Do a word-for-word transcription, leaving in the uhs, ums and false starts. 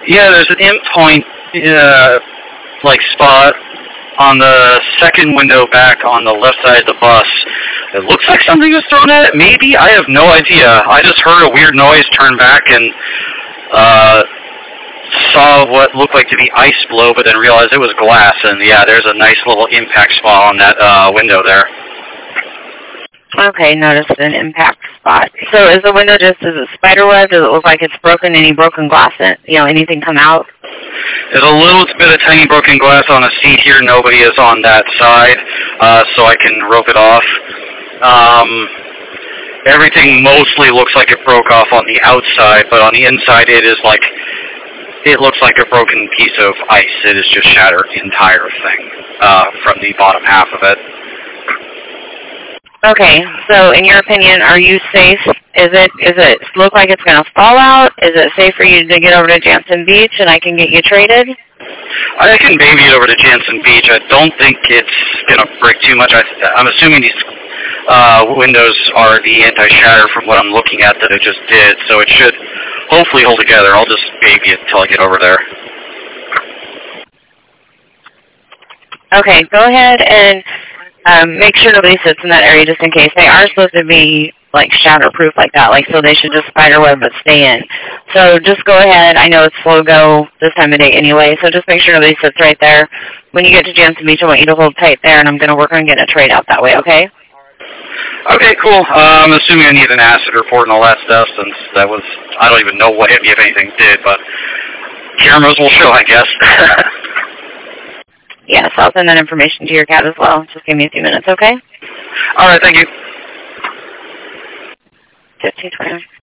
Yeah, there's an in point, uh, like spot on the second window back on the left side of the bus. It looks like something was thrown at it. Maybe, I have no idea. I just heard a weird noise, turned back, and uh, saw what looked like to be ice blow, but then realized it was glass. And yeah, there's a nice little impact spot on that uh, window there. Okay, noticed an impact spot. So is the window just, is it spider web? Does it look like it's broken? Any broken glass in, you know, anything come out? There's a little bit of tiny broken glass on the seat here. Nobody is on that side, uh, so I can rope it off. Um, everything mostly looks like it broke off on the outside, but on the inside it is like, it looks like a broken piece of ice. It is just shattered, the entire thing, uh, from the bottom half of it. Okay, so in your opinion, are you safe? Is it is it look like it's going to fall out? Is it safe for you to get over to Jansen Beach and I can get you traded? I can baby it over to Jansen Beach. I don't think it's going to break too much. I, I'm assuming these uh, windows are the anti-shatter from what I'm looking at that it just did, so it should hopefully hold together. I'll just baby it until I get over there. Okay, go ahead and um, make sure nobody sits in that area just in case. They are supposed to be like shatterproof like that, like so they should just spiderweb but stay in. So just go ahead. I know it's slow go this time of day anyway, so just make sure nobody sits right there. When you get to Jansen Beach, I want you to hold tight there, and I'm going to work on getting a trade out that way, okay? Okay, cool. Uh, I'm assuming I need an acid report and all that stuff since that was, I don't even know what hit me if anything did, but cameras will show, I guess. Yes, I'll send that information to your cat as well. Just give me a few minutes, okay? All right, thank you. fifteen twenty.